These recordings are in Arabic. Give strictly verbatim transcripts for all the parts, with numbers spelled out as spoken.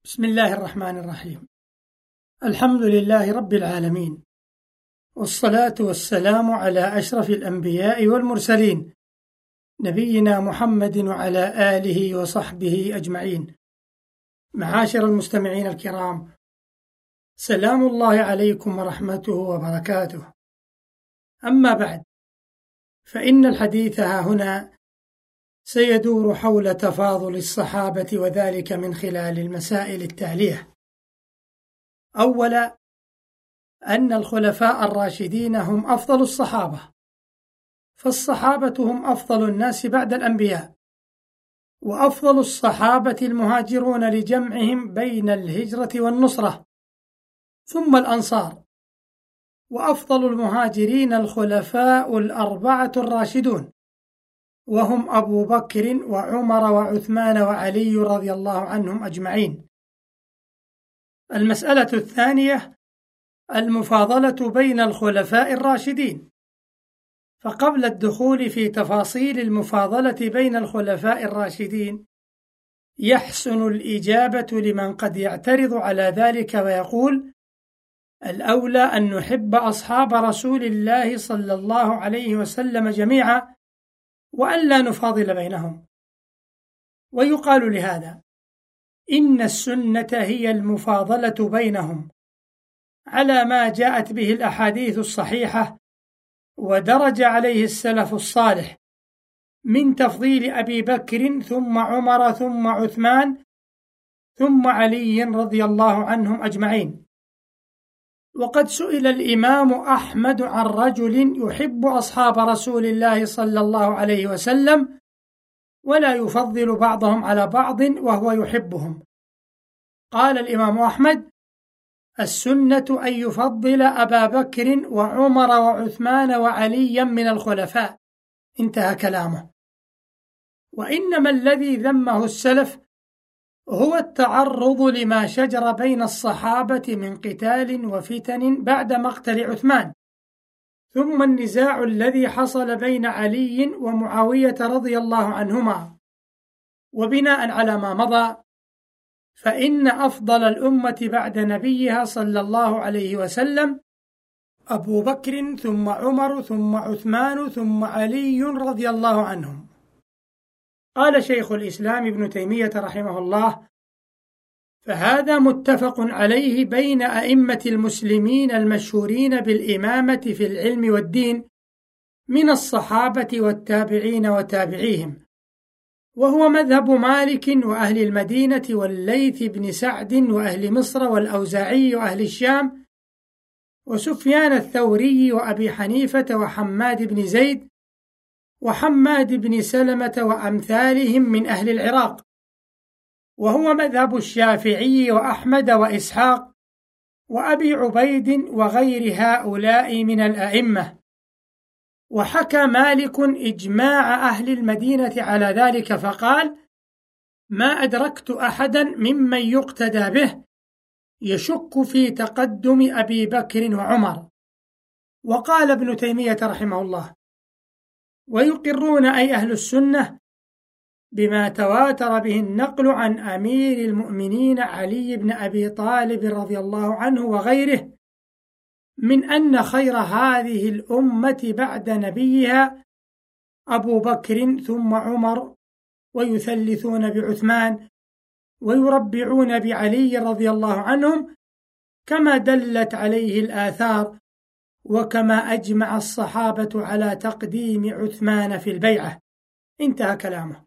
بسم الله الرحمن الرحيم. الحمد لله رب العالمين، والصلاة والسلام على أشرف الأنبياء والمرسلين، نبينا محمد وعلى آله وصحبه أجمعين. معاشر المستمعين الكرام، سلام الله عليكم ورحمته وبركاته. أما بعد، فإن الحديث ها هنا سيدور حول تفاضل الصحابة، وذلك من خلال المسائل التالية. أولا، أن الخلفاء الراشدين هم أفضل الصحابة، فالصحابة هم أفضل الناس بعد الأنبياء، وأفضل الصحابة المهاجرون لجمعهم بين الهجرة والنصرة، ثم الأنصار، وأفضل المهاجرين الخلفاء الأربعة الراشدون، وهم أبو بكر وعمر وعثمان وعلي رضي الله عنهم أجمعين. المسألة الثانية المفاضلة بين الخلفاء الراشدين. فقبل الدخول في تفاصيل المفاضلة بين الخلفاء الراشدين، يحسن الإجابة لمن قد يعترض على ذلك ويقول: الأولى أن نحب أصحاب رسول الله صلى الله عليه وسلم جميعا، وأن لا نفاضل بينهم. ويقال لهذا: إن السنة هي المفاضلة بينهم على ما جاءت به الأحاديث الصحيحة ودرج عليه السلف الصالح من تفضيل أبي بكر ثم عمر ثم عثمان ثم علي رضي الله عنهم أجمعين. وقد سئل الإمام أحمد عن رجل يحب أصحاب رسول الله صلى الله عليه وسلم ولا يفضل بعضهم على بعض وهو يحبهم. قال الإمام أحمد: السنة أن يفضل أبا بكر وعمر وعثمان وعليا من الخلفاء. انتهى كلامه. وإنما الذي ذمه السلف هو التعرض لما شجر بين الصحابة من قتال وفتن بعد مقتل عثمان، ثم النزاع الذي حصل بين علي ومعاوية رضي الله عنهما. وبناء على ما مضى، فإن أفضل الأمة بعد نبيها صلى الله عليه وسلم أبو بكر ثم عمر ثم عثمان ثم علي رضي الله عنهم. قال شيخ الإسلام ابن تيمية رحمه الله: فهذا متفق عليه بين أئمة المسلمين المشهورين بالإمامة في العلم والدين من الصحابة والتابعين وتابعيهم، وهو مذهب مالك وأهل المدينة والليث بن سعد وأهل مصر والأوزاعي وأهل الشام وسفيان الثوري وأبي حنيفة وحماد بن زيد وحماد بن سلمة وأمثالهم من أهل العراق، وهو مذهب الشافعي وأحمد وإسحاق وأبي عبيد وغير هؤلاء من الأئمة. وحكى مالك إجماع أهل المدينة على ذلك فقال: ما أدركت أحدا ممن يقتدى به يشك في تقدم أبي بكر وعمر. وقال ابن تيمية رحمه الله: ويقرون أي أهل السنة بما تواتر به النقل عن أمير المؤمنين علي بن أبي طالب رضي الله عنه وغيره من أن خير هذه الأمة بعد نبيها أبو بكر ثم عمر، ويثلثون بعثمان ويربعون بعلي رضي الله عنهم، كما دلت عليه الآثار وكما أجمع الصحابة على تقديم عثمان في البيعة. انتهى كلامه.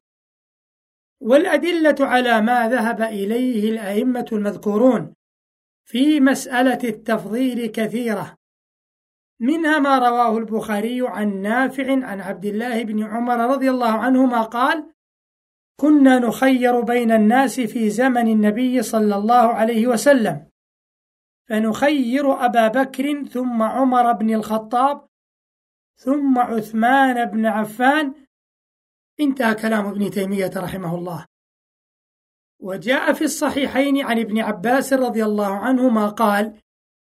والأدلة على ما ذهب إليه الأئمة المذكورون في مسألة التفضيل كثيرة، منها ما رواه البخاري عن نافع عن عبد الله بن عمر رضي الله عنهما قال: كنا نخير بين الناس في زمن النبي صلى الله عليه وسلم، فنخير أبا بكر ثم عمر بن الخطاب ثم عثمان بن عفان. انتهى كلام ابن تيمية رحمه الله. وجاء في الصحيحين عن ابن عباس رضي الله عنهما قال: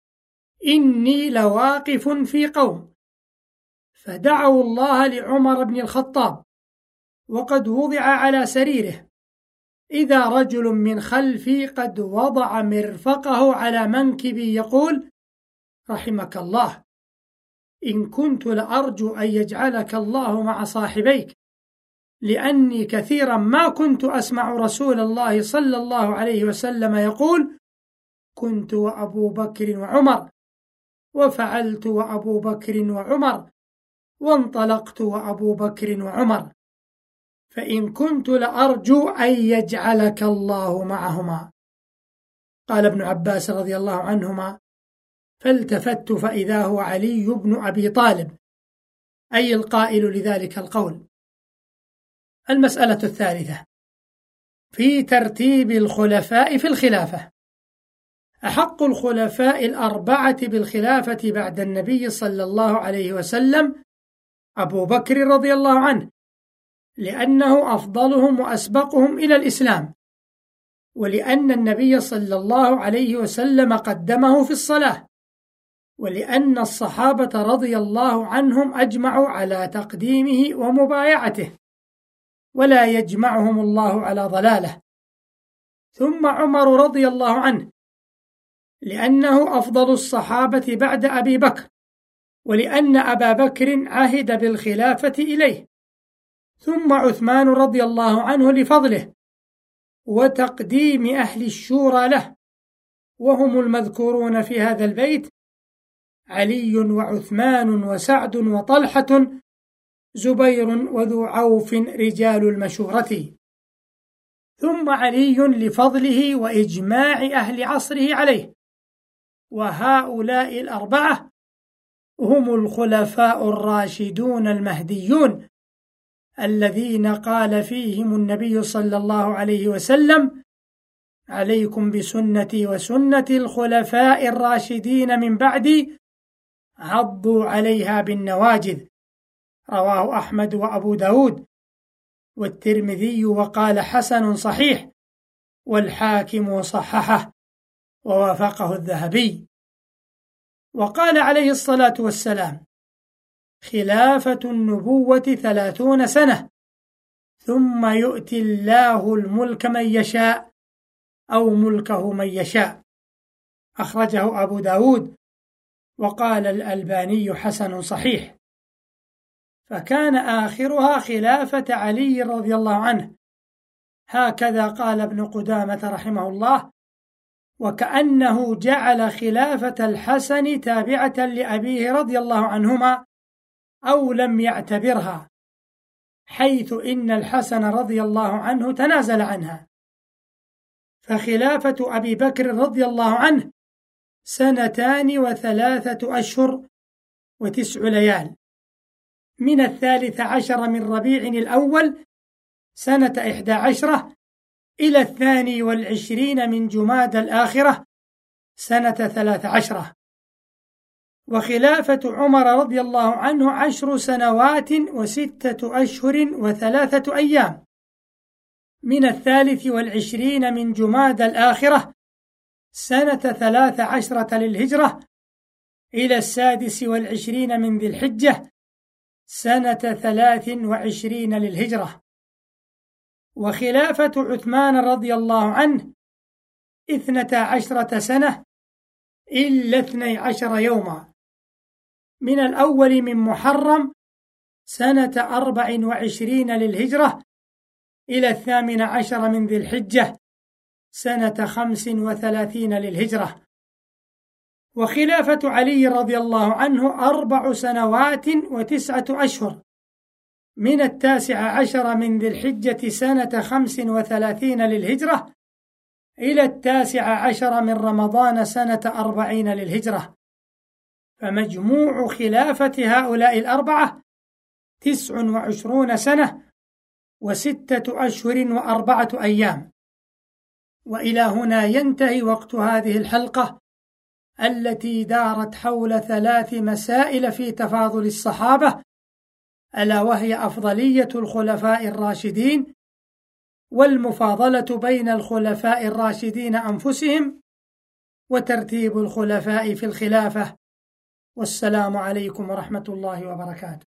إني لواقف في قوم فدعوا الله لعمر بن الخطاب وقد وضع على سريره، إذا رجل من خلفي قد وضع مرفقه على منكبي يقول: رحمك الله، إن كنت لأرجو أن يجعلك الله مع صاحبيك، لأني كثيرا ما كنت أسمع رسول الله صلى الله عليه وسلم يقول: كنت وأبو بكر وعمر، وفعلت وأبو بكر وعمر، وانطلقت وأبو بكر وعمر، فإن كنت لأرجو أن يجعلك الله معهما. قال ابن عباس رضي الله عنهما: فالتفت فإذا هو علي بن أبي طالب، أي القائل لذلك القول. المسألة الثالثة في ترتيب الخلفاء في الخلافة. أحق الخلفاء الأربعة بالخلافة بعد النبي صلى الله عليه وسلم أبو بكر رضي الله عنه، لأنه أفضلهم وأسبقهم إلى الإسلام، ولأن النبي صلى الله عليه وسلم قدمه في الصلاة، ولأن الصحابة رضي الله عنهم أجمعوا على تقديمه ومبايعته، ولا يجمعهم الله على ضلاله. ثم عمر رضي الله عنه، لأنه أفضل الصحابة بعد أبي بكر، ولأن أبا بكر عهد بالخلافة إليه. ثم عثمان رضي الله عنه لفضله وتقديم أهل الشورى له، وهم المذكورون في هذا البيت: علي وعثمان وسعد وطلحة، زبير وذو عوف رجال المشورة. ثم علي لفضله وإجماع أهل عصره عليه. وهؤلاء الأربعة هم الخلفاء الراشدون المهديون، الذين قال فيهم النبي صلى الله عليه وسلم: عليكم بسنتي وسنة الخلفاء الراشدين من بعدي، عضوا عليها بالنواجذ. رواه أحمد وأبو داود والترمذي وقال حسن صحيح، والحاكم وصححه ووافقه الذهبي. وقال عليه الصلاة والسلام: خلافة النبوة ثلاثون سنة، ثم يؤتي الله الملك من يشاء أو ملكه من يشاء. أخرجه أبو داود وقال الألباني حسن صحيح. فكان آخرها خلافة علي رضي الله عنه، هكذا قال ابن قدامة رحمه الله: وكأنه جعل خلافة الحسن تابعة لأبيه رضي الله عنهما، أو لم يعتبرها، حيث إن الحسن رضي الله عنه تنازل عنها. فخلافة أبي بكر رضي الله عنه سنتان وثلاثة أشهر وتسع ليال، من الثالث عشر من ربيع الأول سنة إحدى عشرة إلى الثاني والعشرين من جماد الآخرة سنة ثلاث عشرة. وخلافة عمر رضي الله عنه عشر سنوات وستة أشهر وثلاثة أيام، من الثالث والعشرين من جماد الآخرة سنة ثلاث عشرة للهجرة إلى السادس والعشرين من ذي الحجة سنة ثلاث وعشرين للهجرة. وخلافة عثمان رضي الله عنه اثنتا عشرة سنة إلا اثني عشر يوما، من الأول من محرم سنة أربع وعشرين للهجرة إلى الثامن عشر من ذي الحجة سنة خمس وثلاثين للهجرة. وخلافة علي رضي الله عنه أربع سنوات وتسعة أشهر، من التاسع عشر من ذي الحجة سنة خمس وثلاثين للهجرة إلى التاسع عشر من رمضان سنة أربعين للهجرة. فمجموع خلافة هؤلاء الأربعة تسع وعشرون سنة وستة أشهر وأربعة أيام. وإلى هنا ينتهي وقت هذه الحلقة التي دارت حول ثلاث مسائل في تفاضل الصحابة، ألا وهي أفضلية الخلفاء الراشدين، والمفاضلة بين الخلفاء الراشدين أنفسهم، وترتيب الخلفاء في الخلافة. والسلام عليكم ورحمة الله وبركاته.